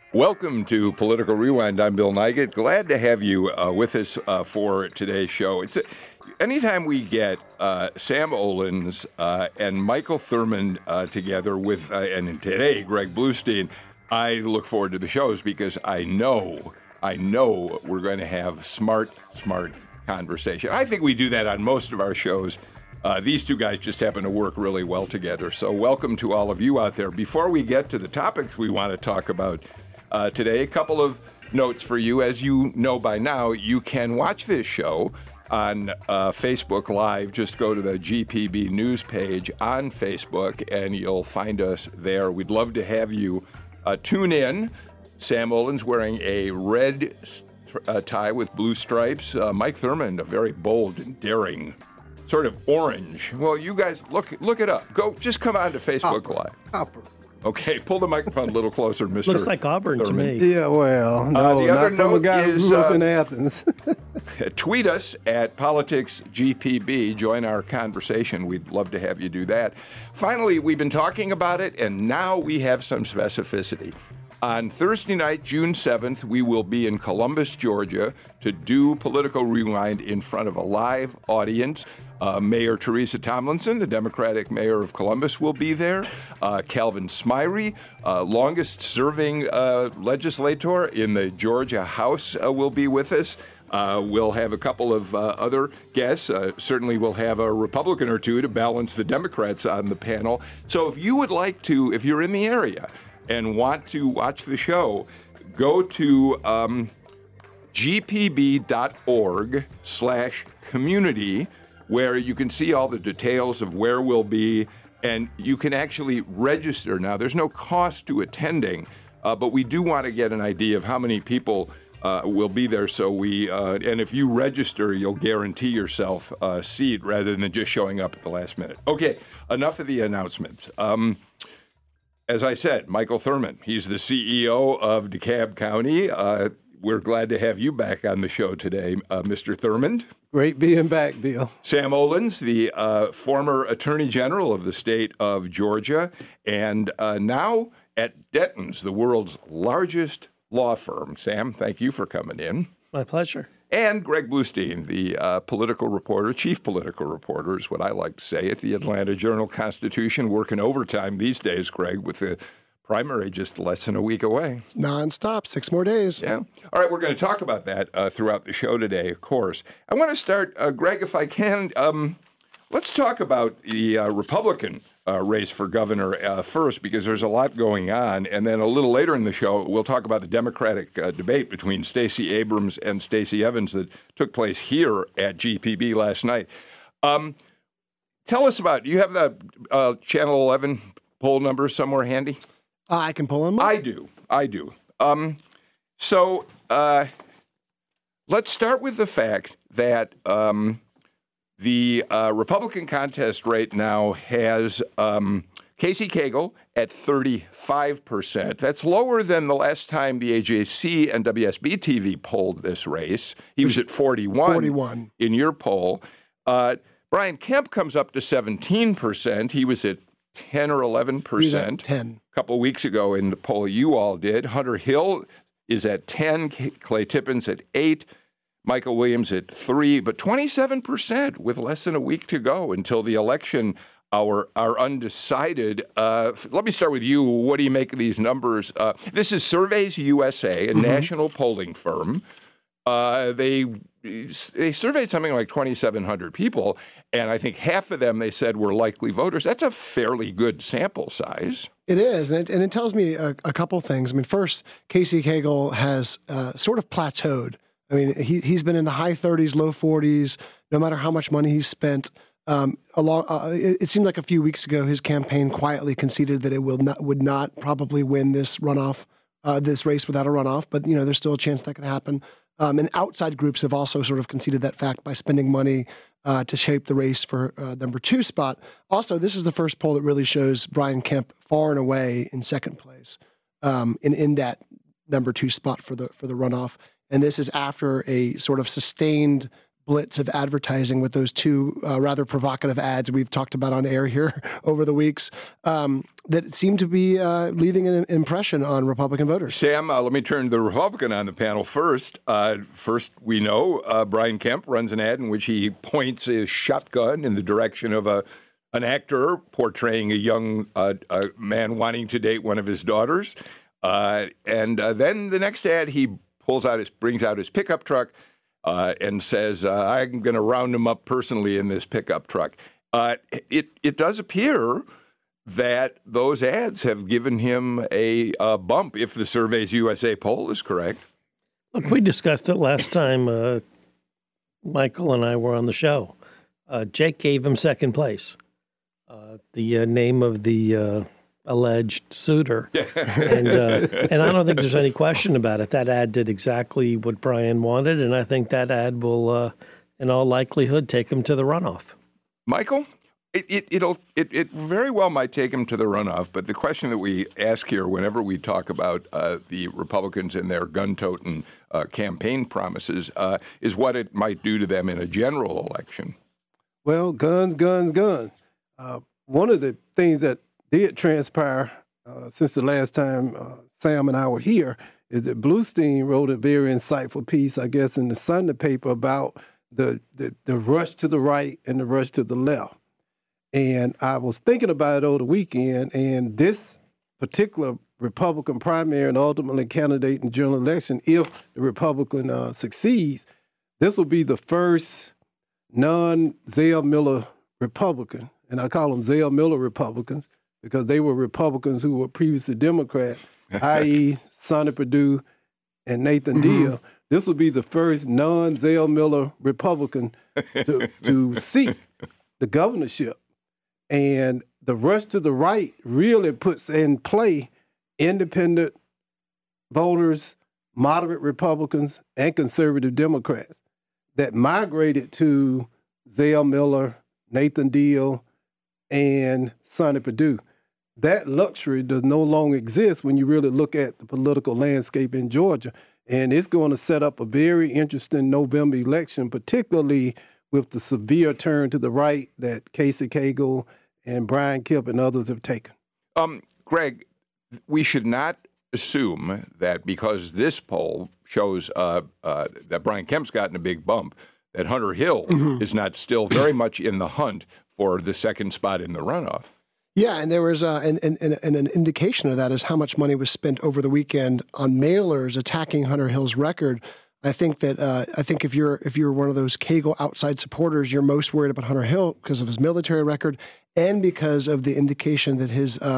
Welcome to Political Rewind. I'm Bill Nigut. Glad to have you with us for today's show. Anytime we get Sam Olens and Michael Thurmond together with, and today Greg Bluestein, I look forward to the shows because I know we're going to have smart conversation. I think we do that on most of our shows. These two guys just happen to work really well together. So welcome to all of you out there. Before we get to the topics we want to talk about today, a couple of notes for you. As you know by now, you can watch this show on Facebook Live. Just go to the GPB News page on Facebook, and you'll find us there. We'd love to have you tune in. Sam Olens wearing a red tie with blue stripes. Mike Thurmond, a very bold and daring, sort of orange. Well, you guys, look it up. Just come on to Facebook Live. Copper. Okay, pull the microphone a little closer, Mr. Looks like Auburn Thurmond. to me. Yeah, well, no, the other not from a note guy who is, grew up in Athens. Tweet us at PoliticsGPB. Join our conversation. We'd love to have you do that. Finally, we've been talking about it, and now we have some specificity. On Thursday night, June 7th, we will be in Columbus, Georgia, to do Political Rewind in front of a live audience. Mayor Teresa Tomlinson, the Democratic mayor of Columbus, will be there. Calvin Smyre, longest-serving legislator in the Georgia House, will be with us. We'll have a couple of other guests. Certainly we'll have a Republican or two to balance the Democrats on the panel. So if you would like to, if you're in the area and want to watch the show, go to gpb.org/community, where you can see all the details of where we'll be, and you can actually register. Now, there's no cost to attending, but we do want to get an idea of how many people will be there. So and if you register, you'll guarantee yourself a seat rather than just showing up at the last minute. Okay, enough of the announcements. As I said, Michael Thurmond, he's the CEO of DeKalb County. We're glad to have you back on the show today, Mr. Thurmond. Great being back, Bill. Sam Olens, the former Attorney General of the state of Georgia, and now at Dentons, the world's largest law firm. Sam, thank you for coming in. My pleasure. And Greg Bluestein, the political reporter, chief political reporter is what I like to say, at the Atlanta Journal-Constitution, working overtime these days, Greg, with the primary just less than a week away. It's nonstop, 6 more days. Yeah. All right, we're going to talk about that throughout the show today, of course. I want to start, Greg, if I can, let's talk about the Republican race for governor first, because there's a lot going on. And then a little later in the show, we'll talk about the Democratic debate between Stacey Abrams and Stacey Evans that took place here at GPB last night. Tell us about, do you have the Channel 11 poll numbers somewhere handy? I can pull them up. I do. So let's start with the fact that the Republican contest rate now has Casey Cagle at 35%. That's lower than the last time the AJC and WSB-TV polled this race. He was at 41 in your poll. Brian Kemp comes up to 17%. He was at 10 or 11%. He's at 10. A couple of weeks ago in the poll you all did. Hunter Hill is at 10, Clay Tippins at 8, Michael Williams at 3, but 27% with less than a week to go until the election are undecided. Let me start with you. What do you make of these numbers? This is Surveys USA, a national polling firm. They surveyed something like 2,700 people, and I think half of them they said were likely voters. That's a fairly good sample size. It is, and it tells me a couple things. I mean, first, Casey Cagle has sort of plateaued. I mean, he's been in the high 30s, low 40s, no matter how much money he's spent. It seemed like a few weeks ago his campaign quietly conceded that it would not probably win this runoff, this race without a runoff, but there's still a chance that could happen. And outside groups have also sort of conceded that fact by spending money to shape the race for number 2 spot. Also, this is the first poll that really shows Brian Kemp far and away in second place in that number 2 spot for the runoff. And this is after a sort of sustained blitz of advertising with those two rather provocative ads we've talked about on air here over the weeks that seem to be leaving an impression on Republican voters. Sam, let me turn to the Republican on the panel first. First, we know Brian Kemp runs an ad in which he points his shotgun in the direction of an actor portraying a young man wanting to date one of his daughters. And then the next ad, he brings out his pickup truck and says, I'm going to round him up personally in this pickup truck. It does appear that those ads have given him a bump, if the Surveys USA poll is correct. Look, we discussed it last time Michael and I were on the show. Jake gave him second place. The name of the alleged suitor. And I don't think there's any question about it. That ad did exactly what Brian wanted, and I think that ad will, in all likelihood, take him to the runoff. Michael? It very well might take him to the runoff, but the question that we ask here whenever we talk about the Republicans and their gun-toting campaign promises is what it might do to them in a general election. Well, guns. One of the things that did transpire since the last time Sam and I were here is that Bluestein wrote a very insightful piece, I guess, in the Sunday paper about the rush to the right and the rush to the left. And I was thinking about it over the weekend, and this particular Republican primary and ultimately candidate in the general election, if the Republican succeeds, this will be the first non-Zell Miller Republican, and I call them Zell Miller Republicans because they were Republicans who were previously Democrats, i.e. Sonny Perdue and Nathan Deal. This will be the first non-Zell Miller Republican to seek the governorship. And the rush to the right really puts in play independent voters, moderate Republicans, and conservative Democrats that migrated to Zell Miller, Nathan Deal, and Sonny Perdue. That luxury does no longer exist when you really look at the political landscape in Georgia. And it's going to set up a very interesting November election, particularly with the severe turn to the right that Casey Cagle and Brian Kemp and others have taken. Greg, we should not assume that because this poll shows that Brian Kemp's gotten a big bump, that Hunter Hill is not still very much in the hunt for the second spot in the runoff. Yeah, and there was an indication of that is how much money was spent over the weekend on mailers attacking Hunter Hill's record. I think if you're one of those Cagle outside supporters, you're most worried about Hunter Hill because of his military record and because of the indication that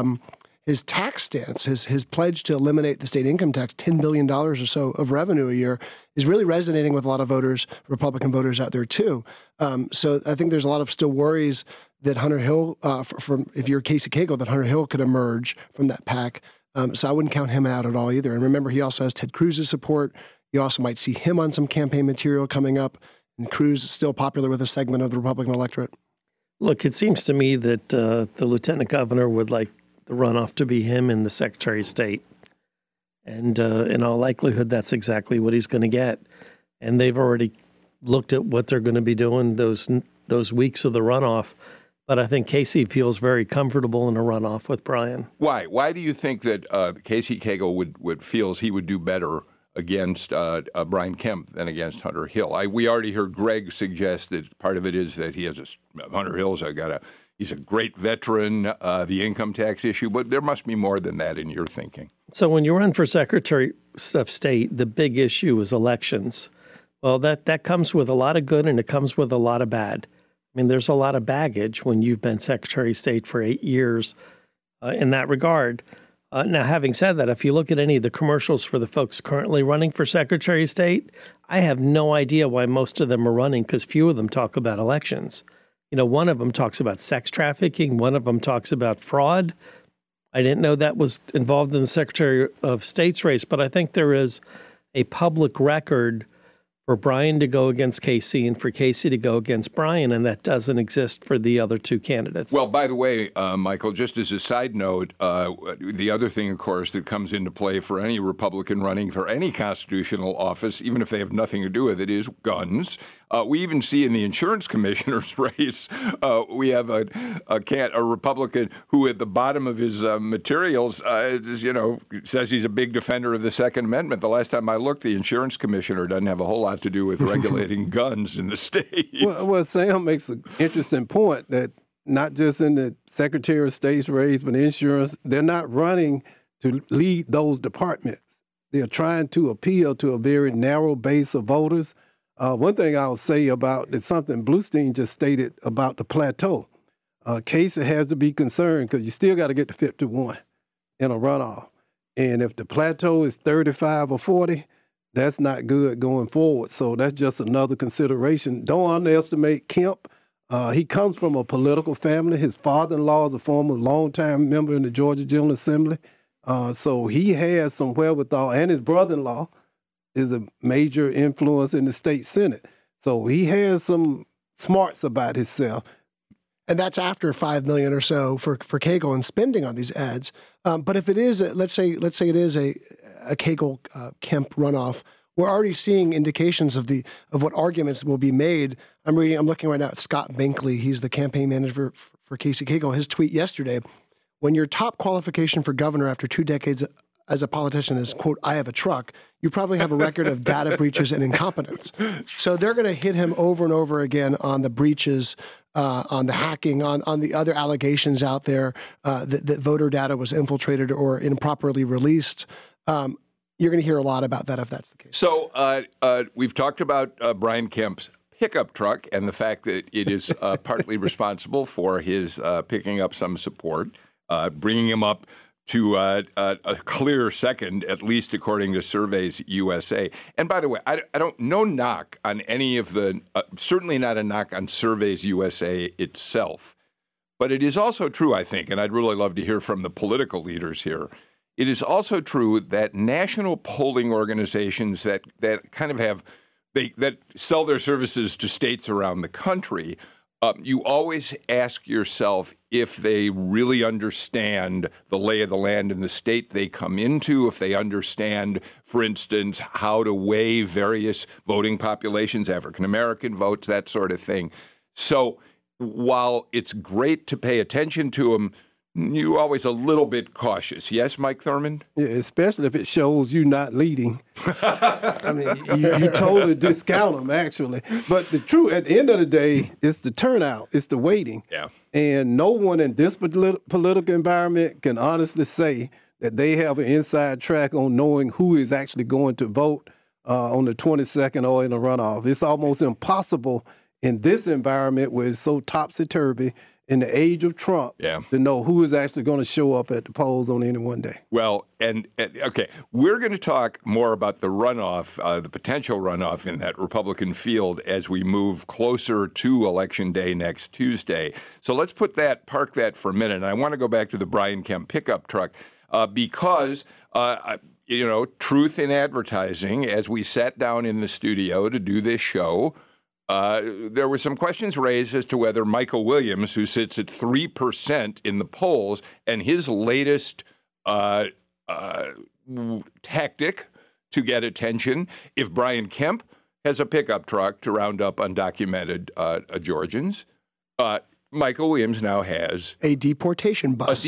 his tax stance, his pledge to eliminate the state income tax, $10 billion or so of revenue a year, is really resonating with a lot of voters, Republican voters out there too. So I think there's a lot of still worries that Hunter Hill, from if you're Casey Cagle, that Hunter Hill could emerge from that pack. So I wouldn't count him out at all either. And remember, he also has Ted Cruz's support. You also might see him on some campaign material coming up. And Cruz is still popular with a segment of the Republican electorate. Look, it seems to me that the lieutenant governor would like the runoff to be him and the Secretary of State. And in all likelihood, that's exactly what he's going to get. And they've already looked at what they're going to be doing those weeks of the runoff. But I think Casey feels very comfortable in a runoff with Brian. Why? Why do you think that Casey Cagle feels he would do better against Brian Kemp than against Hunter Hill? We already heard Greg suggest that part of it is that Hunter Hill's he's a great veteran, the income tax issue, but there must be more than that in your thinking. So when you run for Secretary of State, the big issue is elections. Well, that comes with a lot of good and it comes with a lot of bad. I mean, there's a lot of baggage when you've been Secretary of State for 8 years in that regard. Now, having said that, if you look at any of the commercials for the folks currently running for Secretary of State, I have no idea why most of them are running because few of them talk about elections. You know, one of them talks about sex trafficking. One of them talks about fraud. I didn't know that was involved in the Secretary of State's race, but I think there is a public record for for Brian to go against Casey and for Casey to go against Brian, and that doesn't exist for the other two candidates. Well, by the way, Michael, just as a side note, the other thing, of course, that comes into play for any Republican running for any constitutional office, even if they have nothing to do with it, is guns. We even see in the insurance commissioner's race, we have a Republican who at the bottom of his materials, says he's a big defender of the Second Amendment. The last time I looked, the insurance commissioner doesn't have a whole lot to do with regulating guns in the state. Well, Sam makes an interesting point that not just in the Secretary of State's race, but insurance, they're not running to lead those departments. They're trying to appeal to a very narrow base of voters. One thing I'll say about it's something Bluestein just stated about the plateau. Casey has to be concerned because you still got to get to 51 in a runoff. And if the plateau is 35 or 40, that's not good going forward. So that's just another consideration. Don't underestimate Kemp. He comes from a political family. His father-in-law is a former longtime member in the Georgia General Assembly. So he has some wherewithal, and his brother-in-law is a major influence in the state Senate. So he has some smarts about himself. And that's after $5 million or so for Cagle and spending on these ads. But if it is, let's say it is a Cagle Kemp runoff, we're already seeing indications of what arguments will be made. I'm looking right now at Scott Binkley. He's the campaign manager for Casey Cagle. His tweet yesterday: when your top qualification for governor after 2 decades as a politician is, quote, I have a truck, you probably have a record of data breaches and incompetence. So they're going to hit him over and over again on the breaches, on the hacking, on the other allegations out there that voter data was infiltrated or improperly released. You're going to hear a lot about that if that's the case. So we've talked about Brian Kemp's pickup truck and the fact that it is partly responsible for his picking up some support, bringing him up to a clear second, at least according to Surveys USA. And by the way, I don't no knock on any of the, certainly not a knock on Surveys USA itself. But it is also true, I think, and I'd really love to hear from the political leaders here. It is also true that national polling organizations that kind of have, that sell their services to states around the country, you always ask yourself if they really understand the lay of the land in the state they come into, if they understand, for instance, how to weigh various voting populations, African-American votes, that sort of thing. So while it's great to pay attention to them, you're always a little bit cautious. Yes, Mike Thurmond? Yeah, especially if it shows you not leading. I mean, you totally discount them, actually. But the truth, at the end of the day, it's the turnout. It's the waiting. Yeah. And no one in this political environment can honestly say that they have an inside track on knowing who is actually going to vote on the 22nd or in a runoff. It's almost impossible in this environment where it's so topsy-turvy in the age of Trump to know who is actually going to show up at the polls on any one day. Well, and okay, we're going to talk more about the runoff, the potential runoff in that Republican field as we move closer to Election Day next Tuesday. So let's park that for a minute. And I want to go back to the Brian Kemp pickup truck because, truth in advertising, as we sat down in the studio to do this show, there were some questions raised as to whether Michael Williams, who sits at 3% in the polls, and his latest tactic to get attention, if Brian Kemp has a pickup truck to round up undocumented Georgians, Michael Williams now has a deportation bus.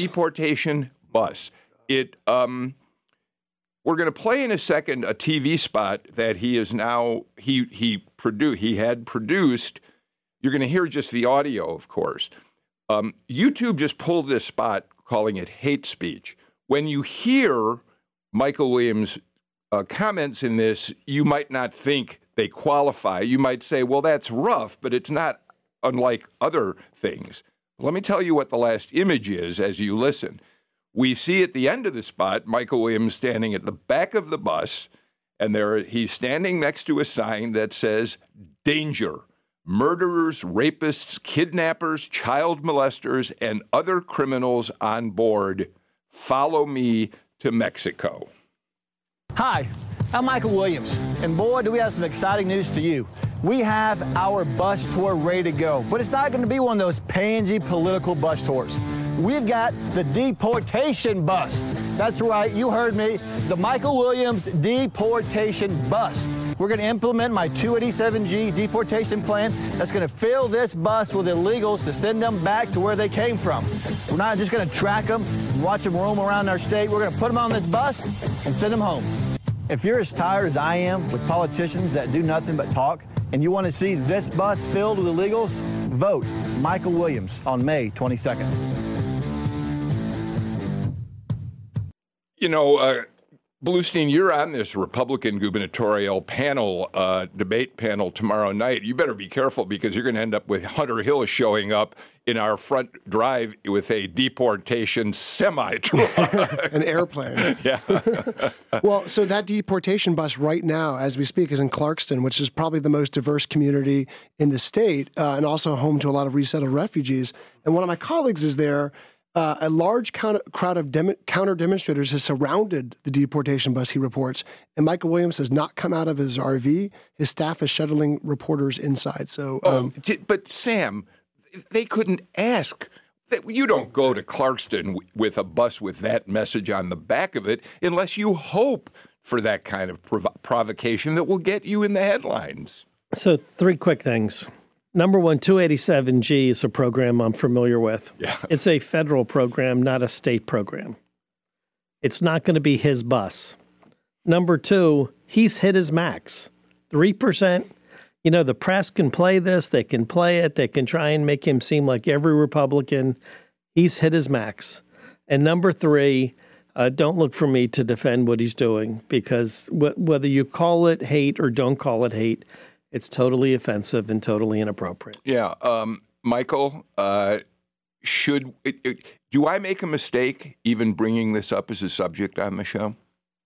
We're going to play in a second a TV spot that he is now he had produced. You're going to hear just the audio, of course. YouTube just pulled this spot, calling it hate speech. When you hear Michael Williams' comments in this, you might not think they qualify. You might say, well, that's rough, but it's not unlike other things. Let me tell you what the last image is as you listen. We see at the end of the spot Michael Williams standing at the back of the bus, and he's standing next to a sign that says, danger, murderers, rapists, kidnappers, child molesters, and other criminals on board. Follow me to Mexico. Hi, I'm Michael Williams, and boy, do we have some exciting news to you. We have our bus tour ready to go, but it's not going to be one of those pansy political bus tours. We've got the deportation bus. That's right, you heard me, the Michael Williams deportation bus. We're going to implement my 287G deportation plan that's going to fill this bus with illegals to send them back to where they came from. We're not just going to track them and watch them roam around our state. We're going to put them on this bus and send them home. If you're as tired as I am with politicians that do nothing but talk, and you want to see this bus filled with illegals, vote Michael Williams on May 22nd. You know, Bluestein, you're on this Republican gubernatorial panel, debate panel tomorrow night. You better be careful because you're going to end up with Hunter Hill showing up in our front drive with a deportation semi-truck. An airplane. Yeah. Well, so that deportation bus right now, as we speak, is in Clarkston, which is probably the most diverse community in the state and also home to a lot of resettled refugees. And one of my colleagues is there. A large crowd of counter demonstrators has surrounded the deportation bus, he reports, and Michael Williams has not come out of his RV. His staff is shuttling reporters inside. So, But Sam, they couldn't ask. You don't go to Clarkston with a bus with that message on the back of it unless you hope for that kind of provocation that will get you in the headlines. So 3 quick things. Number one, 287G is a program I'm familiar with. Yeah. It's a federal program, not a state program. It's not going to be his bus. Number 2, he's hit his max. 3%. You know, the press can play this. They can play it. They can try and make him seem like every Republican. He's hit his max. And number 3, don't look for me to defend what he's doing because whether you call it hate or don't call it hate, it's totally offensive and totally inappropriate. Yeah. Michael, do I make a mistake even bringing this up as a subject on the show?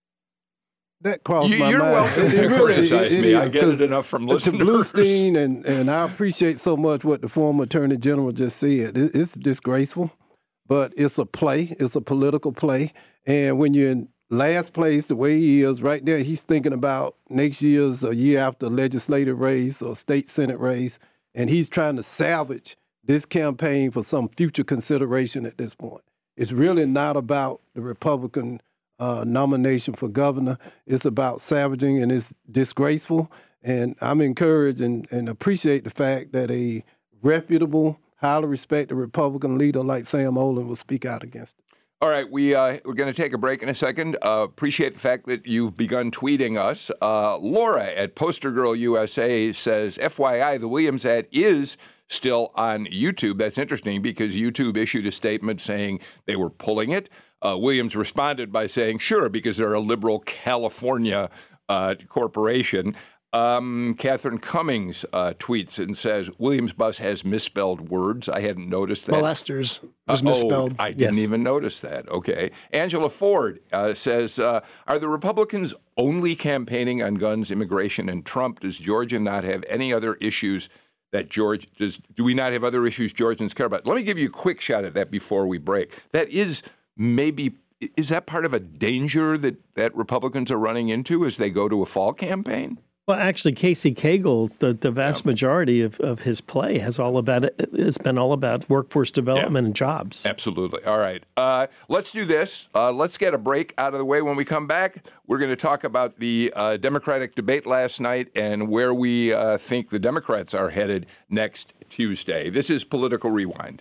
That crossed my mind. You're welcome to criticize me. I get it enough from listeners. To Bluestein, and I appreciate so much what the former Attorney General just said. It's disgraceful, but it's a play. It's a political play. And when you're in last place, the way he is right there, he's thinking about next year's a year after legislative race or state senate race, and he's trying to salvage this campaign for some future consideration at this point. It's really not about the Republican nomination for governor. It's about salvaging, and it's disgraceful. And I'm encouraged and appreciate the fact that a reputable, highly respected Republican leader like Sam Olin will speak out against it. All right, we're going to take a break in a second. Appreciate the fact that you've begun tweeting us. Laura at Poster Girl USA says, FYI, the Williams ad is still on YouTube. That's interesting because YouTube issued a statement saying they were pulling it. Williams responded by saying, sure, because they're a liberal California corporation. Catherine Cummings tweets and says, Williams bus has misspelled words. I hadn't noticed that. Molesters was misspelled. I didn't even notice that. Okay. Angela Ford says, are the Republicans only campaigning on guns, immigration, and Trump? Does Georgia not have any other issues that do we not have other issues Georgians care about? Let me give you a quick shot at that before we break. That is is that part of a danger that Republicans are running into as they go to a fall campaign? Well, actually, Casey Cagle, the vast majority of his play has all about it. It's been all about workforce development and jobs. Absolutely. All right. Let's do this. Let's get a break out of the way. When we come back, we're going to talk about the Democratic debate last night and where we think the Democrats are headed next Tuesday. This is Political Rewind.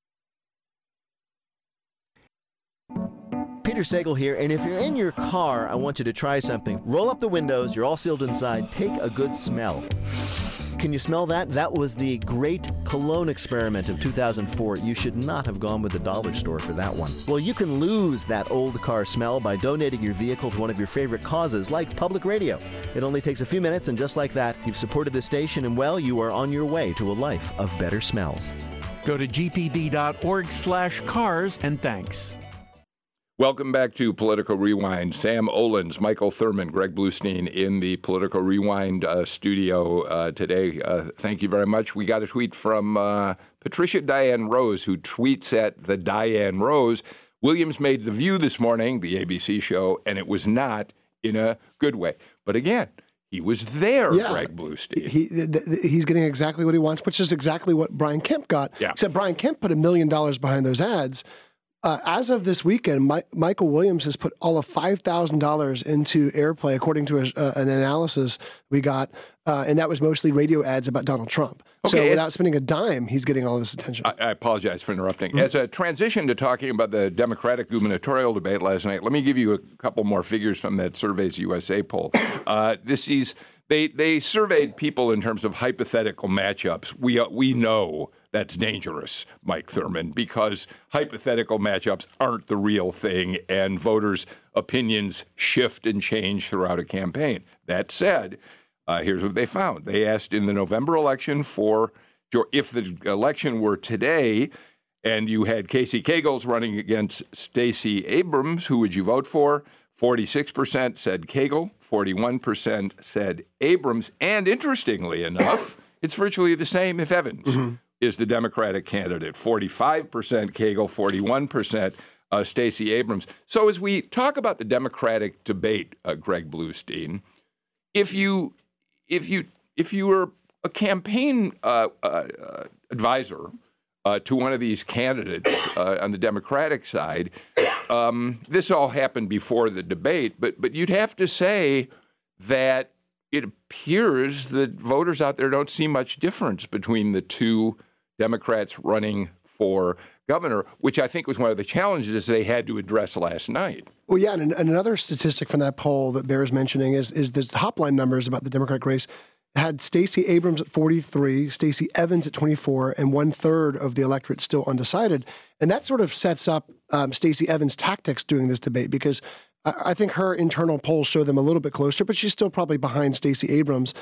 Peter Sagal here, and if you're in your car, I want you to try something. Roll up the windows, you're all sealed inside, take a good smell. Can you smell that? That was the great cologne experiment of 2004. You should not have gone with the dollar store for that one. Well, you can lose that old car smell by donating your vehicle to one of your favorite causes, like public radio. It only takes a few minutes, and just like that, you've supported the station, and well, you are on your way to a life of better smells. Go to gpd.org/cars, and thanks. Welcome back to Political Rewind. Sam Olens, Michael Thurman, Greg Bluestein in the Political Rewind studio today. Thank you very much. We got a tweet from Patricia Diane Rose, who tweets at the Diane Rose. Williams made The View this morning, the ABC show, and it was not in a good way. But again, he was there, Greg Bluestein. He's getting exactly what he wants, which is exactly what Brian Kemp got. Yeah. Except Brian Kemp put $1 million behind those ads. As of this weekend, Michael Williams has put all of $5,000 into Airplay, according to an analysis we got, and that was mostly radio ads about Donald Trump. Okay, so without spending a dime, he's getting all this attention. I apologize for interrupting. As a transition to talking about the Democratic gubernatorial debate last night, let me give you a couple more figures from that Surveys USA poll. They surveyed people in terms of hypothetical matchups. We know that's dangerous, Mike Thurmond, because hypothetical matchups aren't the real thing, and voters' opinions shift and change throughout a campaign. That said, here's what they found. They asked in the November election for, if the election were today and you had Casey Kagels running against Stacey Abrams, who would you vote for? 46% said Kagel, 41% said Abrams, and interestingly enough, it's virtually the same if Evans is the Democratic candidate. 45% Kagel, 41% Stacey Abrams. So as we talk about the Democratic debate, Greg Bluestein, if you were a campaign advisor to one of these candidates on the Democratic side, this all happened before the debate, but you'd have to say that it appears that voters out there don't see much difference between the two Democrats running for governor, which I think was one of the challenges they had to address last night. Well, yeah, and another statistic from that poll that bears mentioning is the top line numbers about the Democratic race had Stacey Abrams at 43, Stacey Evans at 24, and 1/3 of the electorate still undecided. And that sort of sets up Stacey Evans' tactics during this debate, because I think her internal polls show them a little bit closer, but she's still probably behind Stacey Abrams.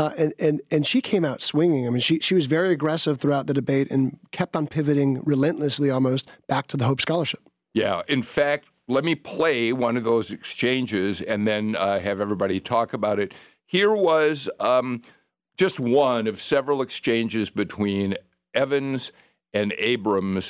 And she came out swinging. I mean, she was very aggressive throughout the debate and kept on pivoting relentlessly almost back to the Hope Scholarship. Yeah. In fact, let me play one of those exchanges and then have everybody talk about it. Here was just one of several exchanges between Evans and Abrams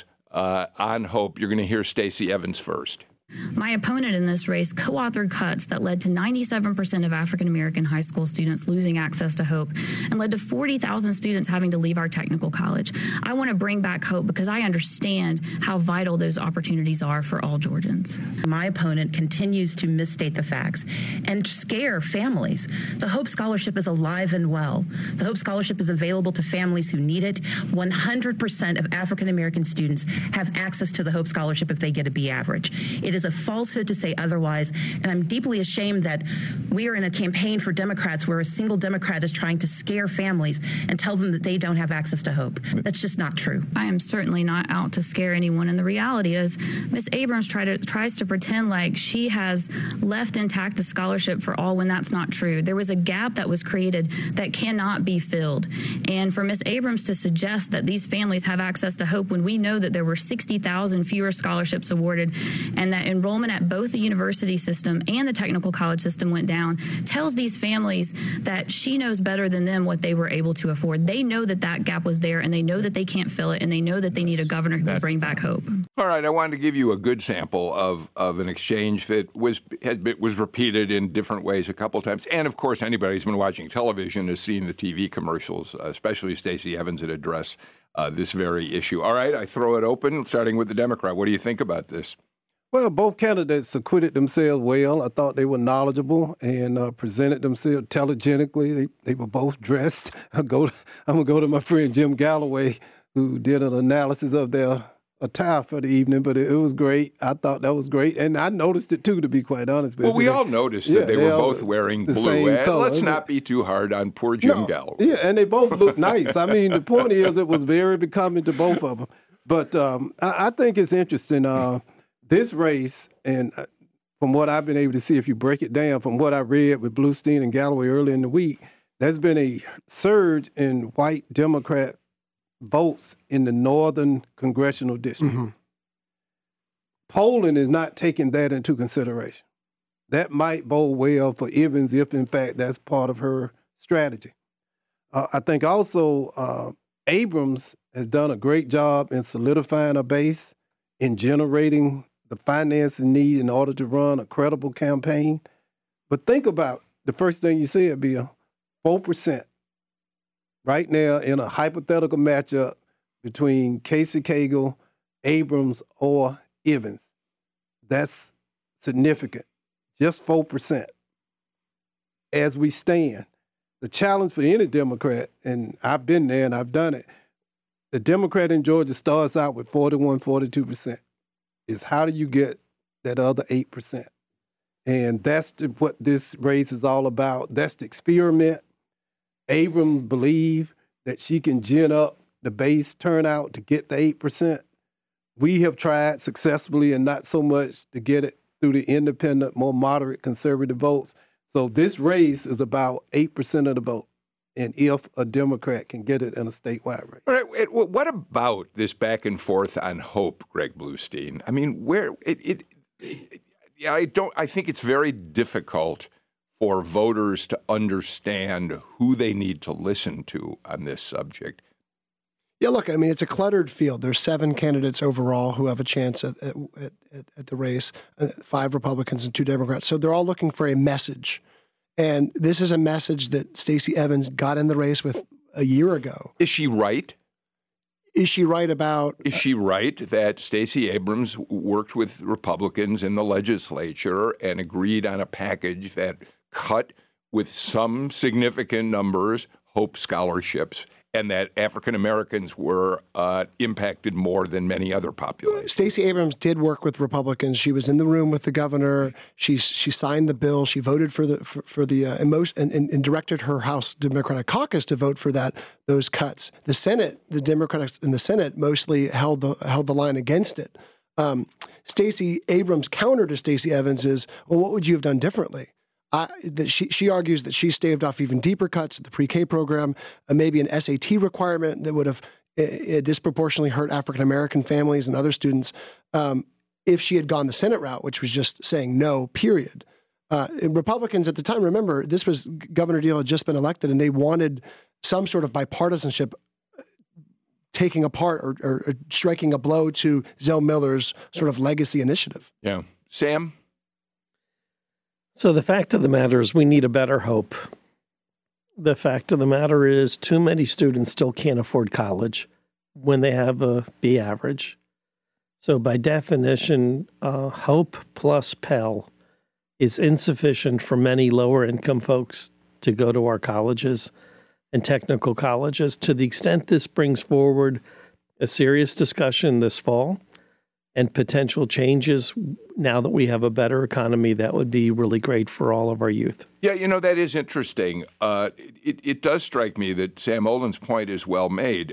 on Hope. You're going to hear Stacey Evans first. My opponent in this race co-authored cuts that led to 97% of African-American high school students losing access to Hope and led to 40,000 students having to leave our technical college. I want to bring back Hope because I understand how vital those opportunities are for all Georgians. My opponent continues to misstate the facts and scare families. The Hope Scholarship is alive and well. The Hope Scholarship is available to families who need it. 100% of African-American students have access to the Hope Scholarship if they get a B average. It is a falsehood to say otherwise, and I'm deeply ashamed that we are in a campaign for Democrats where a single Democrat is trying to scare families and tell them that they don't have access to hope. That's just not true. I am certainly not out to scare anyone, and the reality is Ms. Abrams tries to pretend like she has left intact a scholarship for all when that's not true. There was a gap that was created that cannot be filled, and for Ms. Abrams to suggest that these families have access to hope when we know that there were 60,000 fewer scholarships awarded and that enrollment at both the university system and the technical college system went down tells these families that she knows better than them what they were able to afford. They know that that gap was there, and they know that they can't fill it, and they know that they need a governor who will bring back hope. All right, I wanted to give you a good sample of an exchange that was repeated in different ways a couple times. And, of course, anybody who's been watching television has seen the TV commercials, especially Stacey Evans, that address this very issue. All right, I throw it open, starting with the Democrat. What do you think about this? Well, both candidates acquitted themselves well. I thought they were knowledgeable and presented themselves telegenically. They were both dressed. I'm going to go to my friend Jim Galloway, who did an analysis of their attire for the evening, but it was great. I thought that was great. And I noticed it, too, to be quite honest with you. Well, we all noticed that they were both wearing blue. Let's not be too hard on poor Jim Galloway. Yeah, and they both look nice. I mean, the point is it was very becoming to both of them. But I think it's interesting. This race, and from what I've been able to see, if you break it down from what I read with Bluestein and Galloway early in the week, there's been a surge in white Democrat votes in the northern congressional district. Mm-hmm. Polling is not taking that into consideration. That might bode well for Evans if, in fact, that's part of her strategy. I think also Abrams has done a great job in solidifying a base, in generating the financing need in order to run a credible campaign. But think about the first thing you said, Bill, 4%. Right now in a hypothetical matchup between Casey Cagle, Abrams, or Evans. That's significant. Just 4%. As we stand, the challenge for any Democrat, and I've been there and I've done it, the Democrat in Georgia starts out with 41, 42%. Is how do you get that other 8%? And that's what this race is all about. That's the experiment. Abrams believe that she can gin up the base turnout to get the 8%. We have tried successfully and not so much to get it through the independent, more moderate conservative votes. So this race is about 8% of the vote. And if a Democrat can get it in a statewide race. All right, what about this back and forth on hope, Greg Bluestein? I mean, I think it's very difficult for voters to understand who they need to listen to on this subject. Yeah, look, I mean, it's a cluttered field. There's 7 candidates overall who have a chance at the race, 5 Republicans and 2 Democrats. So they're all looking for a message. And this is a message that Stacey Evans got in the race with a year ago. Is she right? Is she right about... Is she right that Stacey Abrams worked with Republicans in the legislature and agreed on a package that cut with some significant numbers Hope scholarships, and that African Americans were impacted more than many other populations? Stacey Abrams did work with Republicans. She was in the room with the governor. She signed the bill. She voted and directed her House Democratic caucus to vote for those cuts. The Senate, the Democrats in the Senate mostly held the line against it. Stacey Abrams' counter to Stacey Evans is, well, what would you have done differently? She argues that she staved off even deeper cuts at the pre-K program, maybe an SAT requirement that would have disproportionately hurt African-American families and other students if she had gone the Senate route, which was just saying no, period. Republicans at the time, remember, Governor Deal had just been elected, and they wanted some sort of bipartisanship taking apart or striking a blow to Zell Miller's sort of legacy initiative. Yeah. Sam? So the fact of the matter is we need a better hope. The fact of the matter is too many students still can't afford college when they have a B average. So by definition, hope plus Pell is insufficient for many lower income folks to go to our colleges and technical colleges. To the extent this brings forward a serious discussion this fall and potential changes now that we have a better economy, that would be really great for all of our youth. Yeah, that is interesting. It does strike me that Sam Olin's point is well made.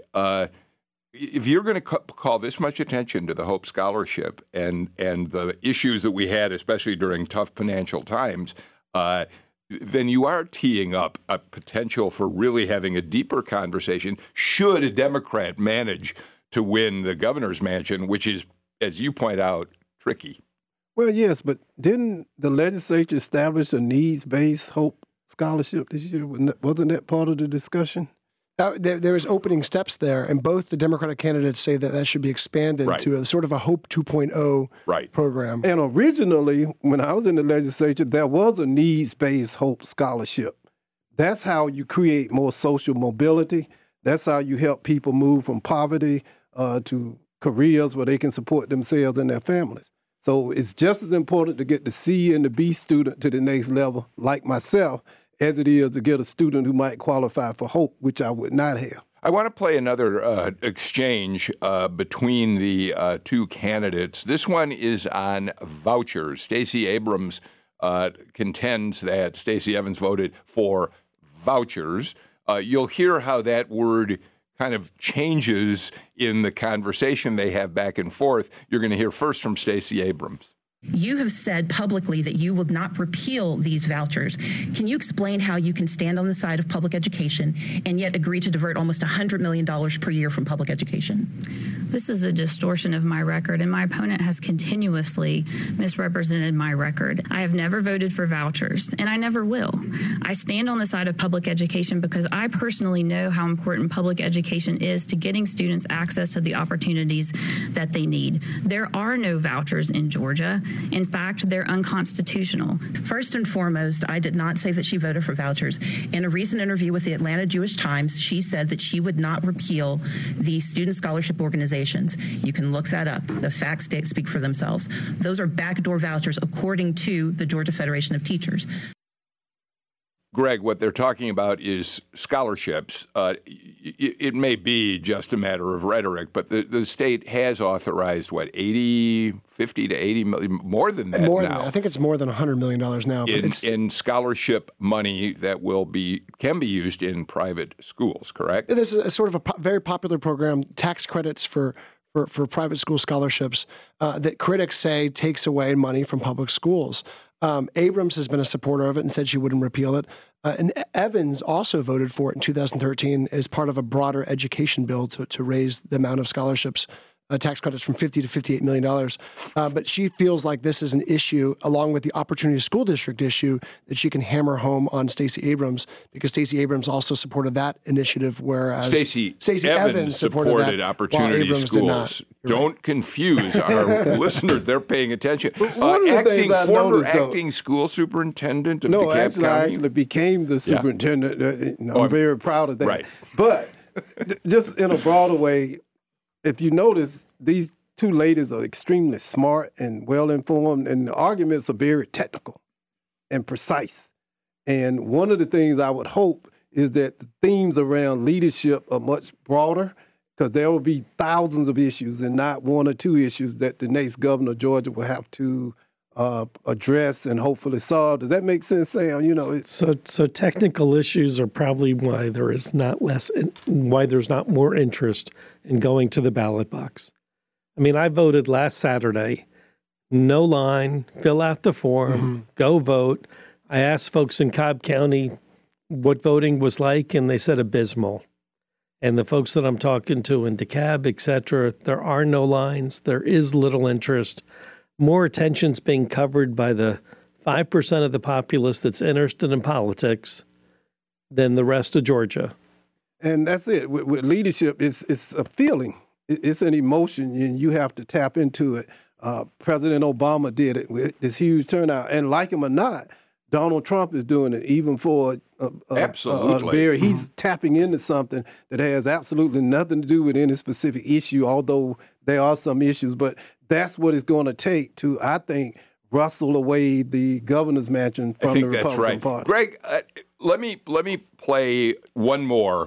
If you're going to call this much attention to the Hope Scholarship and the issues that we had, especially during tough financial times, then you are teeing up a potential for really having a deeper conversation should a Democrat manage to win the governor's mansion, which is, as you point out, tricky. Well, yes, but didn't the legislature establish a needs-based Hope Scholarship this year? Wasn't that part of the discussion? There was opening steps there, and both the Democratic candidates say that should be expanded to a sort of a Hope 2.0 program. And originally, when I was in the legislature, there was a needs-based Hope Scholarship. That's how you create more social mobility. That's how you help people move from poverty to careers where they can support themselves and their families. So it's just as important to get the C and the B student to the next level, like myself, as it is to get a student who might qualify for Hope, which I would not have. I want to play another exchange between the two candidates. This one is on vouchers. Stacey Abrams contends that Stacey Evans voted for vouchers. You'll hear how that word kind of changes in the conversation they have back and forth. You're going to hear first from Stacey Abrams. You have said publicly that you will not repeal these vouchers. Can you explain how you can stand on the side of public education and yet agree to divert almost $100 million per year from public education? This is a distortion of my record, and my opponent has continuously misrepresented my record. I have never voted for vouchers, and I never will. I stand on the side of public education because I personally know how important public education is to getting students access to the opportunities that they need. There are no vouchers in Georgia. In fact, they're unconstitutional. First and foremost, I did not say that she voted for vouchers. In a recent interview with the Atlanta Jewish Times, she said that she would not repeal the student scholarship organizations. You can look that up. The facts speak for themselves. Those are backdoor vouchers according to the Georgia Federation of Teachers. Greg, what they're talking about is scholarships. It may be just a matter of rhetoric, but the state has authorized, 50 to 80 million, more than that more now. Than that. I think it's more than $100 million now. But in scholarship money that can be used in private schools, correct? This is a sort of a very popular program, tax credits for private school scholarships that critics say takes away money from public schools. Abrams has been a supporter of it and said she wouldn't repeal it. And Evans also voted for it in 2013 as part of a broader education bill to raise the amount of scholarships, tax credits from $50 to $58 million. But she feels like this is an issue, along with the Opportunity School District issue, that she can hammer home on Stacey Abrams, because Stacey Abrams also supported that initiative, whereas Stacey Evans supported that, Opportunity Abrams Schools. did not. Don't confuse our listeners. They're paying attention. One of the things I former noticed, though, acting school superintendent of no, DeKalb actually, County. I actually became the superintendent. I'm very proud of that. Right. But just in a broader way, if you notice, these two ladies are extremely smart and well-informed, and the arguments are very technical and precise. And one of the things I would hope is that the themes around leadership are much broader, because there will be thousands of issues and not one or two issues that the next governor of Georgia will have to address and hopefully solve. Does that make sense, Sam? So technical issues are probably why there's not more interest in going to the ballot box. I mean, I voted last Saturday, no line, fill out the form, go vote. I asked folks in Cobb County what voting was like, and they said abysmal. And the folks that I'm talking to in DeKalb, et cetera, there are no lines. There is little interest. More attention's being covered by the 5% of the populace that's interested in politics than the rest of Georgia. And that's it. With leadership, it's a feeling. It's an emotion, and you have to tap into it. President Obama did it with this huge turnout. And like him or not, Donald Trump is doing it, even for absolutely. He's tapping into something that has absolutely nothing to do with any specific issue, although there are some issues. But that's what it's going to take to, I think, rustle away the governor's mansion from the Republican Party. Greg, let me play one more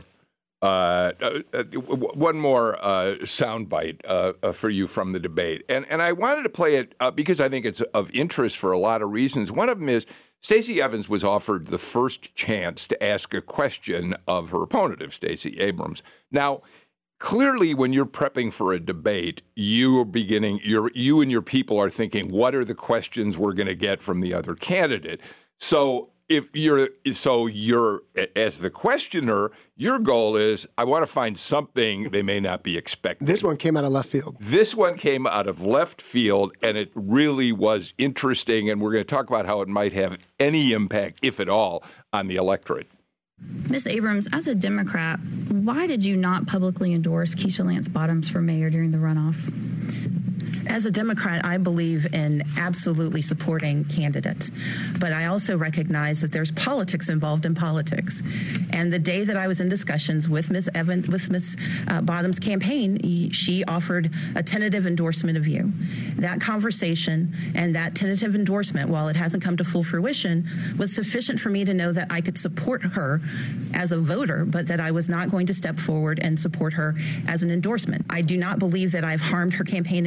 soundbite for you from the debate, and I wanted to play it because I think it's of interest for a lot of reasons. One of them is Stacey Evans was offered the first chance to ask a question of her opponent, of Stacey Abrams. Now, clearly, when you're prepping for a debate, you and your people are thinking, what are the questions we're going to get from the other candidate? So you're as the questioner, your goal is, I want to find something they may not be expecting. This one came out of left field. This one came out of left field, and it really was interesting, and we're going to talk about how it might have any impact, if at all, on the electorate. Ms. Abrams, as a Democrat, why did you not publicly endorse Keisha Lance Bottoms for mayor during the runoff? As a Democrat, I believe in absolutely supporting candidates, but I also recognize that there's politics involved in politics. And the day that I was in discussions with Ms. Bottoms' campaign, she offered a tentative endorsement of you. That conversation and that tentative endorsement, while it hasn't come to full fruition, was sufficient for me to know that I could support her as a voter, but that I was not going to step forward and support her as an endorsement. I do not believe that I've harmed her campaign in any way.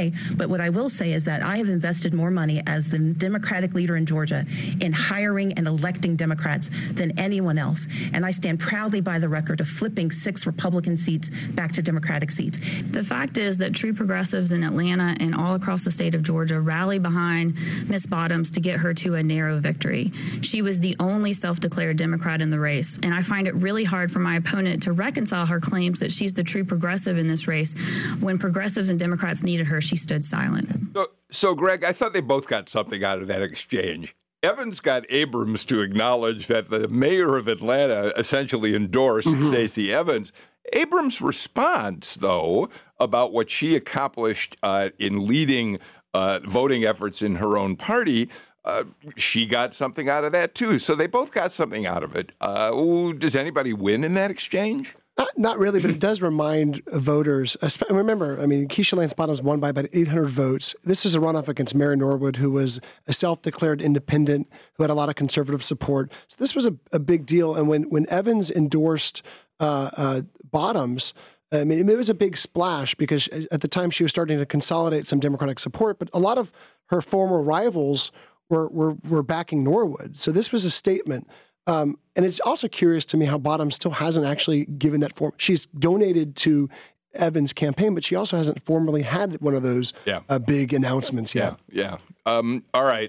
say. But what I will say is that I have invested more money as the Democratic leader in Georgia in hiring and electing Democrats than anyone else. And I stand proudly by the record of flipping 6 Republican seats back to Democratic seats. The fact is that true progressives in Atlanta and all across the state of Georgia rally behind Ms. Bottoms to get her to a narrow victory. She was the only self-declared Democrat in the race, and I find it really hard for my opponent to reconcile her claims that she's the true progressive in this race. When progressives and Democrats needed her, she stood silent. So Greg, I thought they both got something out of that exchange. Evans got Abrams to acknowledge that the mayor of Atlanta essentially endorsed Stacey Evans. Abrams' response, though, about what she accomplished in leading voting efforts in her own party, she got something out of that, too. So they both got something out of it. Does anybody win in that exchange? Not really, but it does remind voters. Remember, Keisha Lance Bottoms won by about 800 votes. This is a runoff against Mary Norwood, who was a self-declared independent, who had a lot of conservative support. So this was a big deal. And when Evans endorsed Bottoms, it was a big splash because at the time she was starting to consolidate some Democratic support, but a lot of her former rivals were backing Norwood. So this was a statement. And it's also curious to me how Bottoms still hasn't actually given that form. She's donated to Evans' campaign, but she also hasn't formally had one of those big announcements yet. Yeah. All right.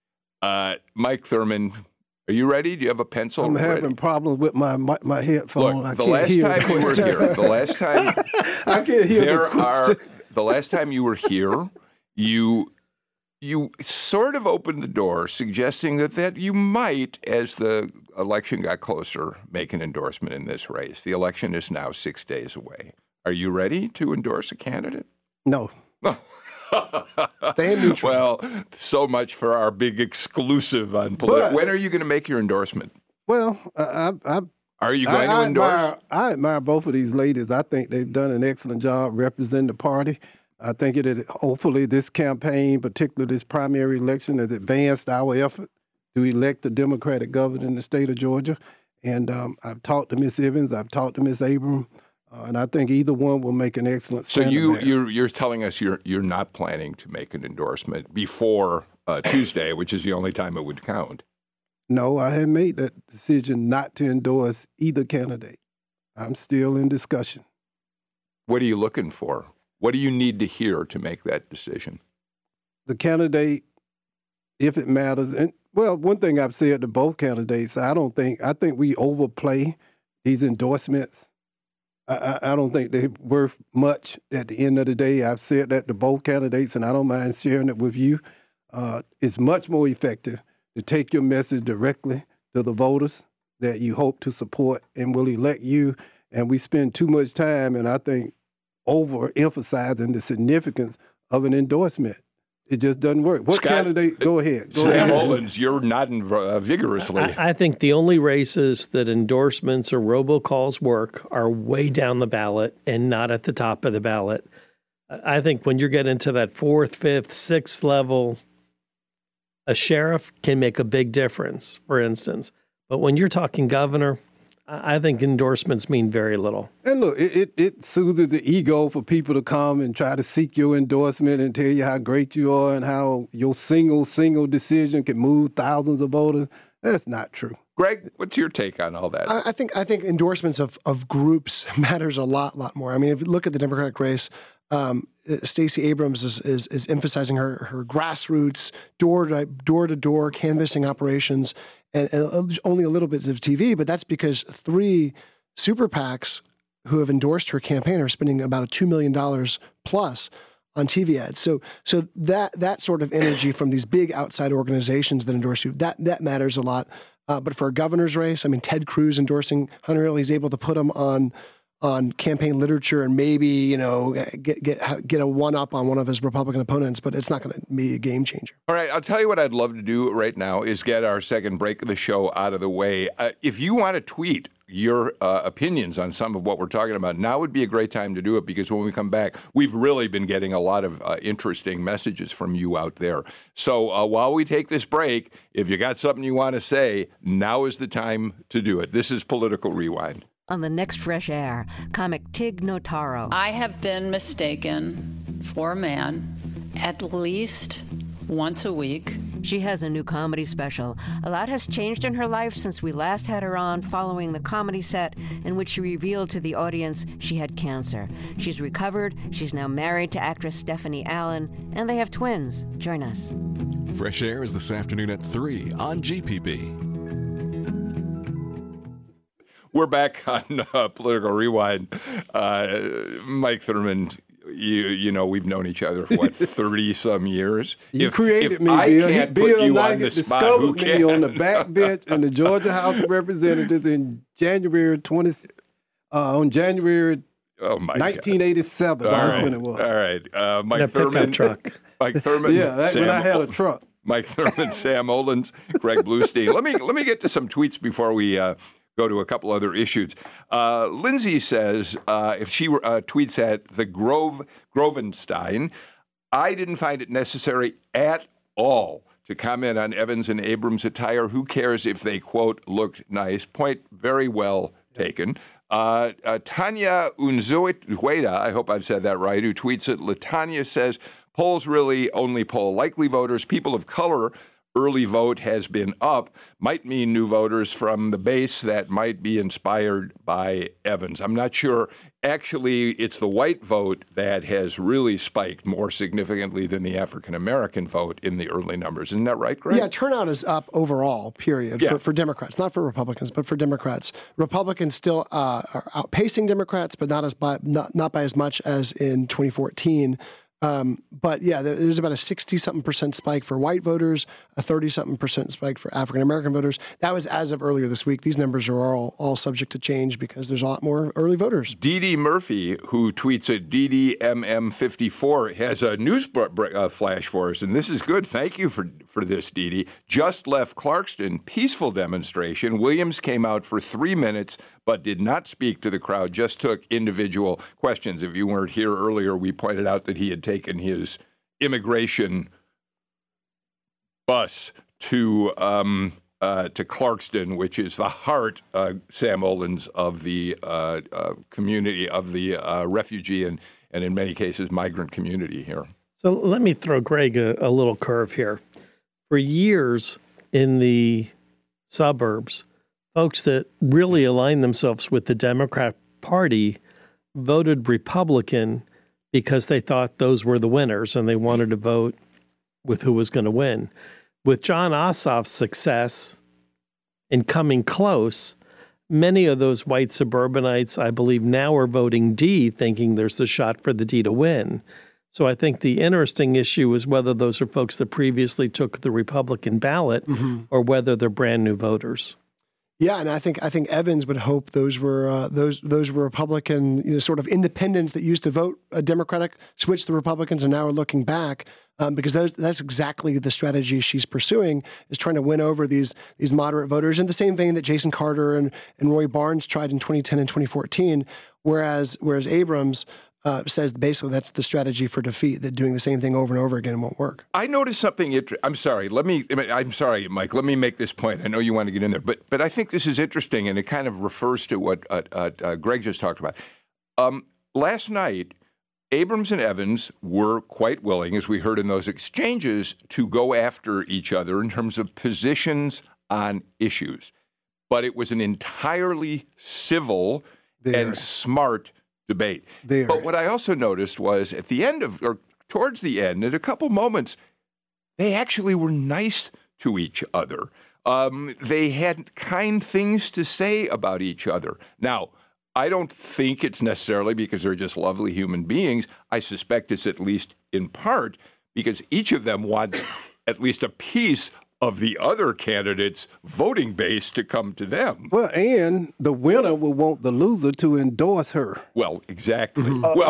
Mike Thurmond, are you ready? Do you have a pencil? I'm having problems with my headphone. Look, the last time you were here, I can't hear the question. The last time you were here, you sort of opened the door, suggesting that you might, as the election got closer, make an endorsement in this race. The election is now 6 days away. Are you ready to endorse a candidate? No. Stay neutral. Well, so much for our big exclusive on political. When are you going to make your endorsement? Well, are you going to endorse? I admire both of these ladies. I think they've done an excellent job representing the party. I think hopefully this campaign, particularly this primary election, has advanced our effort to elect a Democratic governor in the state of Georgia. And I've talked to Ms. Evans, I've talked to Ms. Abrams, and I think either one will make an excellent So stand. you're telling us you're not planning to make an endorsement before Tuesday, which is the only time it would count. No, I have made that decision not to endorse either candidate. I'm still in discussion. What are you looking for? What do you need to hear to make that decision? The candidate, if it matters, and well, one thing I've said to both candidates, I think we overplay these endorsements. I don't think they're worth much at the end of the day. I've said that to both candidates, and I don't mind sharing it with you. It's much more effective to take your message directly to the voters that you hope to support and will elect you. And we spend too much time, and I think, overemphasizing the significance of an endorsement. It just doesn't work. What Scott, candidate? Go ahead. Sam Olens, you're nodding vigorously. I think the only races that endorsements or robocalls work are way down the ballot and not at the top of the ballot. I think when you're getting to that 4th, 5th, 6th level, a sheriff can make a big difference, for instance. But when you're talking governor, I think endorsements mean very little. And look, it soothes the ego for people to come and try to seek your endorsement and tell you how great you are and how your single decision can move thousands of voters. That's not true. Greg, what's your take on all that? I think endorsements of groups matters a lot more. If you look at the Democratic race, Stacey Abrams is emphasizing her grassroots, door-to-door canvassing operations, and only a little bit of TV, but that's because 3 super PACs who have endorsed her campaign are spending about $2 million plus on TV ads. So that sort of energy from these big outside organizations that endorse you, that matters a lot. But for a governor's race, Ted Cruz endorsing Hunter Hill, he's able to put him on campaign literature and maybe, get a one-up on one of his Republican opponents, but it's not going to be a game changer. All right, I'll tell you what I'd love to do right now is get our second break of the show out of the way. If you want to tweet your opinions on some of what we're talking about, now would be a great time to do it, because when we come back, we've really been getting a lot of interesting messages from you out there. So while we take this break, if you got something you want to say, now is the time to do it. This is Political Rewind. On the next Fresh Air, comic Tig Notaro. I have been mistaken for a man at least once a week. She has a new comedy special. A lot has changed in her life since we last had her on, following the comedy set in which she revealed to the audience she had cancer. She's recovered, she's now married to actress Stephanie Allen, and they have twins. Join us. Fresh Air is this afternoon at 3 on GPB. We're back on Political Rewind. Mike Thurmond, you know, we've known each other for, 30-some years? You created me, Bill. Bill Nigut discovered me on the back bench in the Georgia House of Representatives in January 1987. That's when it was. All right. Mike Thurmond. Mike Thurmond. Yeah, that's when I had a truck. Mike Thurmond, Sam Olens, Greg Bluestein. Let me get to some tweets before we go to a couple other issues. Lindsay says, if she tweets at the Grovenstein, I didn't find it necessary at all to comment on Evans and Abrams' attire. Who cares if they, quote, looked nice? Point very well taken. Tanya Unzueta, I hope I've said that right, who tweets it. Latanya says, polls really only poll likely voters. People of color, early vote has been up, might mean new voters from the base that might be inspired by Evans. I'm not sure. Actually, it's the white vote that has really spiked more significantly than the African-American vote in the early numbers. Isn't that right, Greg? Yeah, turnout is up overall, period, for Democrats, not for Republicans, but for Democrats. Republicans still are outpacing Democrats, but not by as much as in 2014. But yeah, there's about a 60-something% spike for white voters, a 30-something% spike for African-American voters. That was as of earlier this week. These numbers are all subject to change because there's a lot more early voters. Dee Murphy, who tweets at DDMM54, has a news flash for us, and this is good. Thank you for this, Dee. Just left Clarkston, peaceful demonstration. Williams came out for 3 minutes, but did not speak to the crowd, just took individual questions. If you weren't here earlier, we pointed out that he had taken his immigration bus to Clarkston, which is the heart, Sam Olens, of the community, of the refugee and in many cases migrant community here. So let me throw Greg a little curve here. For years in the suburbs, folks that really aligned themselves with the Democrat Party voted Republican because they thought those were the winners and they wanted to vote with who was going to win. With Jon Ossoff's success in coming close, many of those white suburbanites, I believe, now are voting D, thinking there's the shot for the D to win. So I think the interesting issue is whether those are folks that previously took the Republican ballot or whether they're brand new voters. Yeah, and I think Evans would hope those were Republican, sort of independents that used to vote Democratic, switched to Republicans, and now are looking back because that's exactly the strategy she's pursuing, is trying to win over these moderate voters in the same vein that Jason Carter and Roy Barnes tried in 2010 and 2014, whereas Abrams says basically that's the strategy for defeat, that doing the same thing over and over again won't work. I noticed something interesting. I'm sorry, Mike. Let me make this point. I know you want to get in there, but I think this is interesting, and it kind of refers to what Greg just talked about. Last night, Abrams and Evans were quite willing, as we heard in those exchanges, to go after each other in terms of positions on issues. But it was an entirely civil and smart debate. But what I also noticed was at the end of, or towards the end, at a couple moments, they actually were nice to each other. They had kind things to say about each other. Now, I don't think it's necessarily because they're just lovely human beings. I suspect it's at least in part because each of them wants at least a piece of the other candidate's voting base to come to them. Well, and the winner will want the loser to endorse her. Well, exactly.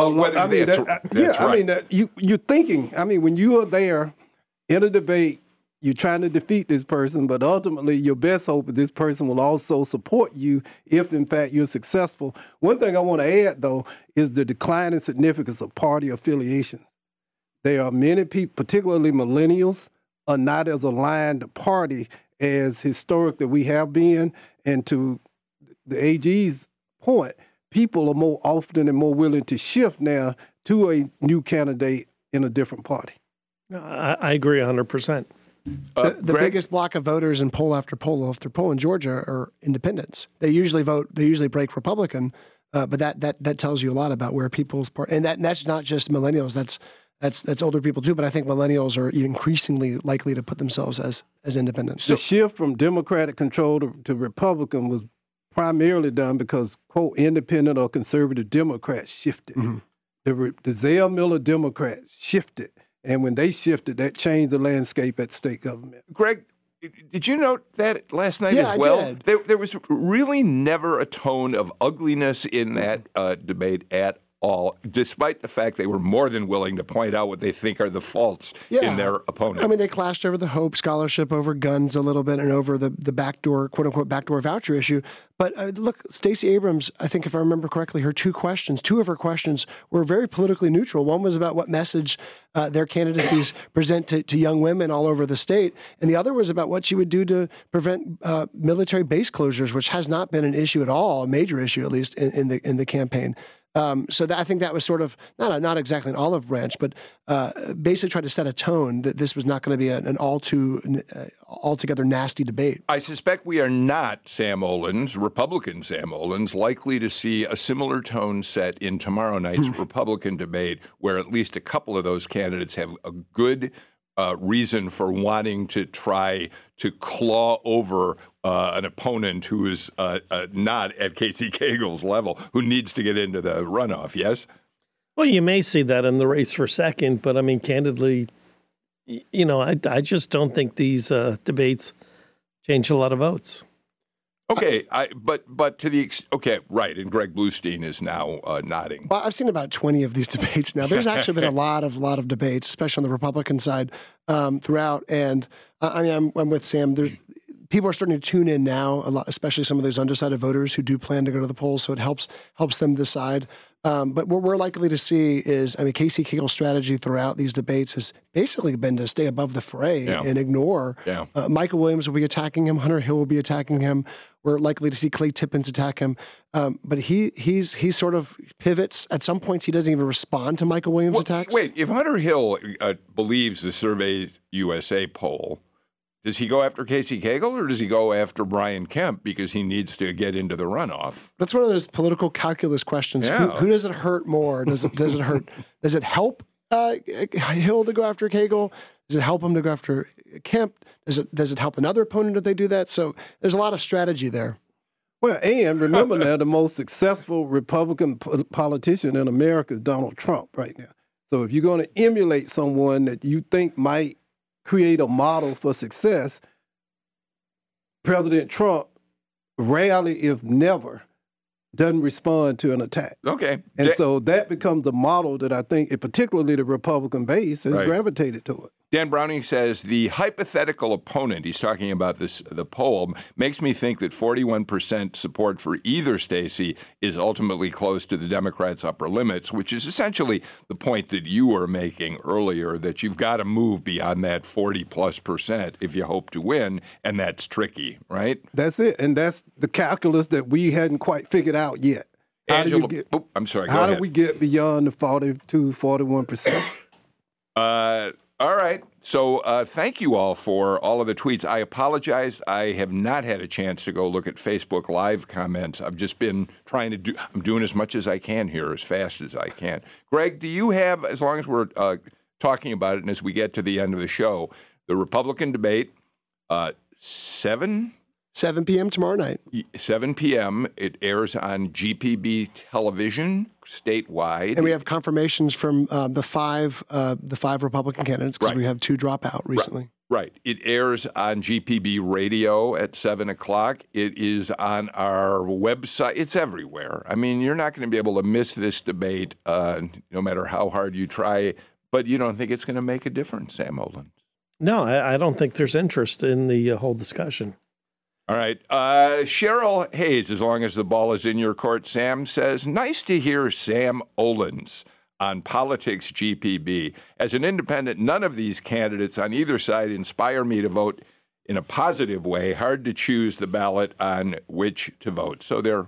You're thinking, when you are there in a debate, you're trying to defeat this person, but ultimately your best hope is this person will also support you if, in fact, you're successful. One thing I want to add, though, is the declining significance of party affiliations. There are many people, particularly millennials, are not as aligned to party as historically we have been. And to the AG's point, people are more often and more willing to shift now to a new candidate in a different party. I agree 100%. The biggest block of voters in poll after poll after poll in Georgia are independents. They usually break Republican, but that tells you a lot about where people's part. And that's not just millennials. That's older people too. But I think millennials are increasingly likely to put themselves as independents. The shift from Democratic control to Republican was primarily done because, quote, independent or conservative Democrats shifted. Mm-hmm. The Zell Miller Democrats shifted. And when they shifted, that changed the landscape at state government. Greg, did you note that last night as well? I did. There was really never a tone of ugliness in that debate at all, despite the fact they were more than willing to point out what they think are the faults in their opponent. I mean, they clashed over the Hope Scholarship, over guns a little bit, and over the backdoor, quote-unquote, backdoor voucher issue. But look, Stacey Abrams, I think if I remember correctly, two of her questions were very politically neutral. One was about what message their candidacies present to young women all over the state, and the other was about what she would do to prevent military base closures, which has not been an issue at all, a major issue at least in the campaign. So I think that was sort of not exactly an olive branch, but basically tried to set a tone that this was not going to be an altogether nasty debate. I suspect we are not, Republican Sam Olens, likely to see a similar tone set in tomorrow night's Republican debate, where at least a couple of those candidates have a good reason for wanting to try to claw over an opponent who is not at Casey Cagle's level, who needs to get into the runoff, yes? Well, you may see that in the race for second, but I mean, candidly, I just don't think these debates change a lot of votes. Okay, but to the right, and Greg Bluestein is now nodding. Well, I've seen about 20 of these debates now. There's actually been a lot of debates, especially on the Republican side throughout. And I mean, I'm with Sam. People are starting to tune in now, a lot, especially some of those undecided voters who do plan to go to the polls. So it helps them decide. But what we're likely to see is, I mean, Casey Cagle's strategy throughout these debates has basically been to stay above the fray and ignore. Yeah. Michael Williams will be attacking him. Hunter Hill will be attacking him. We're likely to see Clay Tippins attack him. But he sort of pivots. At some points, he doesn't even respond to Michael Williams' attacks. Wait, if Hunter Hill believes the Survey USA poll, does he go after Casey Cagle or does he go after Brian Kemp because he needs to get into the runoff? That's one of those political calculus questions. Yeah. Who does it hurt more? Does it hurt? Does it help Hill to go after Cagle? Does it help him to go after Kemp? Does it help another opponent if they do that? So there's a lot of strategy there. Well, and remember now, the most successful Republican politician in America is Donald Trump right now. So if you're going to emulate someone that you think might create a model for success, President Trump rarely, if never, doesn't respond to an attack. Okay. And so that becomes the model that I think, particularly the Republican base, has gravitated to it. Dan Browning says the hypothetical opponent, he's talking about the poll, makes me think that 41% support for either Stacey is ultimately close to the Democrats' upper limits, which is essentially the point that you were making earlier, that you've got to move beyond that 40+% if you hope to win, and that's tricky, right? That's it, and that's the calculus that we hadn't quite figured out yet. How do we get beyond the 42, 41%? All right. So thank you all for all of the tweets. I apologize. I have not had a chance to go look at Facebook Live comments. I've just been I'm doing as much as I can here, as fast as I can. Greg, do you have, as long as we're talking about it and as we get to the end of the show, the Republican debate, 7 p.m. tomorrow night. 7 p.m. It airs on GPB television statewide. And we have confirmations from the five Republican candidates because we have 2 drop out recently. Right. It airs on GPB radio at 7 o'clock. It is on our website. It's everywhere. I mean, you're not going to be able to miss this debate no matter how hard you try. But you don't think it's going to make a difference, Sam Olens? No, I don't think there's interest in the whole discussion. All right. Cheryl Hayes, as long as the ball is in your court, Sam says, nice to hear Sam Olens on Politics GPB. As an independent, none of these candidates on either side inspire me to vote in a positive way. Hard to choose the ballot on which to vote. So they're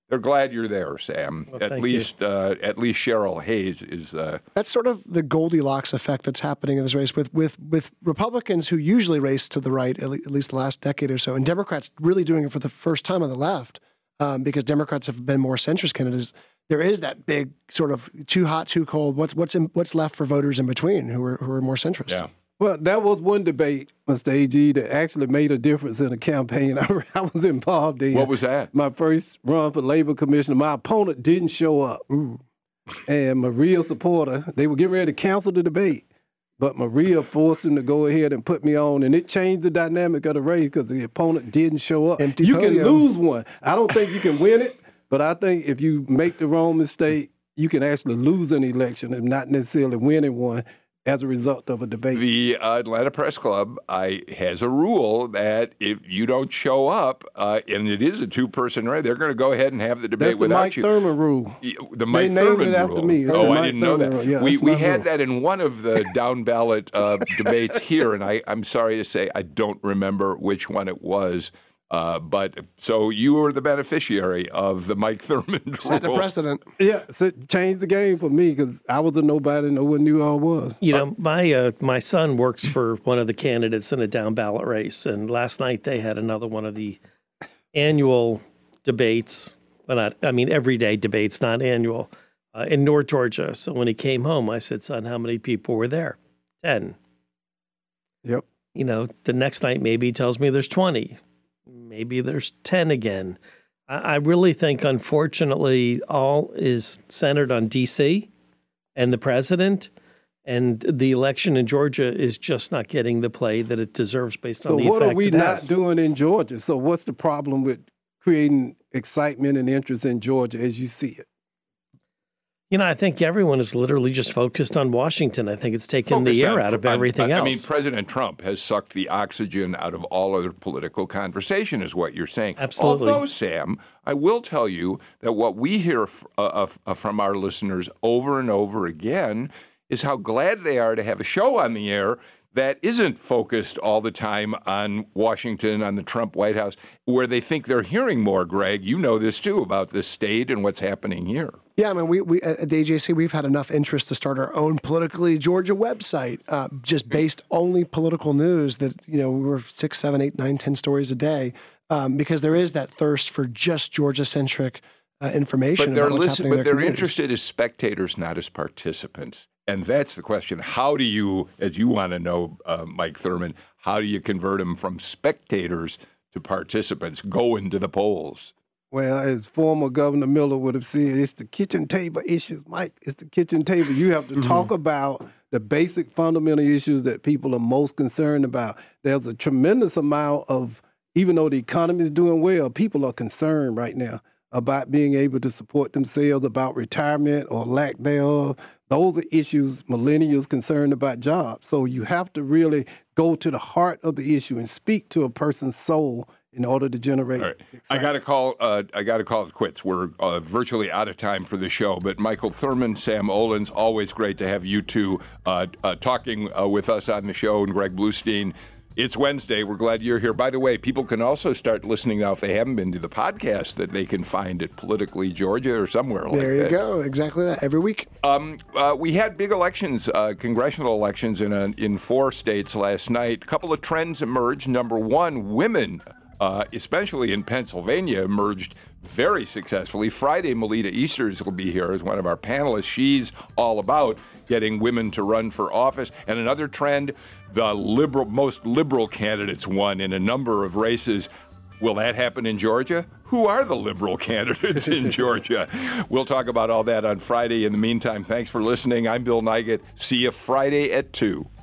They're glad you're there, Sam. Well, at least Cheryl Hayes is. That's sort of the Goldilocks effect that's happening in this race with Republicans who usually race to the right, at least the last decade or so, and Democrats really doing it for the first time on the left, because Democrats have been more centrist candidates. There is that big sort of too hot, too cold. What's left for voters in between who are more centrist? Yeah. Well, that was one debate, Mr. AG, that actually made a difference in the campaign I was involved in. What was that? My first run for labor commissioner. My opponent didn't show up. Ooh. And my real supporter, they were getting ready to cancel the debate. But Maria forced him to go ahead and put me on, and it changed the dynamic of the race because the opponent didn't show up. Empty you podium. can lose one. I don't think you can win it, but I think if you make the wrong mistake, you can actually lose an election and not necessarily winning one as a result of a debate. The Atlanta Press Club has a rule that if you don't show up, and it is a two-person race, they're going to go ahead and have the debate without you. That's the Mike Thurman rule. The Mike they Thurman named it after rule. me. It's the I Mike didn't know Thurman that. rule. Yeah, we that's my had rule. that in one of the down-ballot debates here, and I'm sorry to say I don't remember which one it was. But so you were the beneficiary of the Mike Thurman rule. Set the precedent. Yeah, so it changed the game for me because I was a nobody. No one knew who I was. You know, my son works for one of the candidates in a down ballot race, and last night they had another one of the annual debates. Well, everyday debates, not annual, in North Georgia. So when he came home, I said, "Son, how many people were there?" 10. Yep. You know, the next night maybe he tells me there's 20. Maybe there's 10 again. I really think, unfortunately, all is centered on D.C. and the president, and the election in Georgia is just not getting the play that it deserves based on the effect it has. So what are we not doing in Georgia? So what's the problem with creating excitement and interest in Georgia as you see it? You know, I think everyone is literally just focused on Washington. I think it's taken the air out of everything else. I mean, President Trump has sucked the oxygen out of all other political conversation, is what you're saying. Absolutely. Although, Sam, I will tell you that what we hear from our listeners over and over again is how glad they are to have a show on the air that isn't focused all the time on Washington, on the Trump White House, where they think they're hearing more, Greg. You know this, too, about this state and what's happening here. Yeah, I mean, we at the AJC, we've had enough interest to start our own Politically Georgia website, just based only political news that, you know, we were 6, 7, 8, 9, 10 stories a day, because there is that thirst for just Georgia-centric information about what's happening in their they're communities. interested as spectators, not as participants. And that's the question. How do you, as you want to know, Mike Thurman, how do you convert them from spectators to participants going to the polls? Well, as former Governor Miller would have said, it's the kitchen table issues, Mike. It's the kitchen table. You have to talk about the basic fundamental issues that people are most concerned about. There's a tremendous amount of, even though the economy is doing well, people are concerned right now about being able to support themselves, about retirement or lack thereof. Those are issues millennials concerned about jobs. So you have to really go to the heart of the issue and speak to a person's soul in order to generate. All right. I got to call it quits. We're virtually out of time for the show. But Michael Thurman, Sam Olens, always great to have you two talking with us on the show, and Greg Bluestein. It's Wednesday. We're glad you're here. By the way, people can also start listening now if they haven't been to the podcast that they can find at Politically Georgia or somewhere like that. There you go. Exactly that. Every week. We had big elections, congressional elections in 4 states last night. A couple of trends emerged. Number one, women, especially in Pennsylvania, emerged very successfully. Friday, Melita Easters will be here as one of our panelists. She's all about getting women to run for office. And another trend, the most liberal candidates won in a number of races. Will that happen in Georgia? Who are the liberal candidates in Georgia? We'll talk about all that on Friday. In the meantime, thanks for listening. I'm Bill Nigut. See you Friday at 2.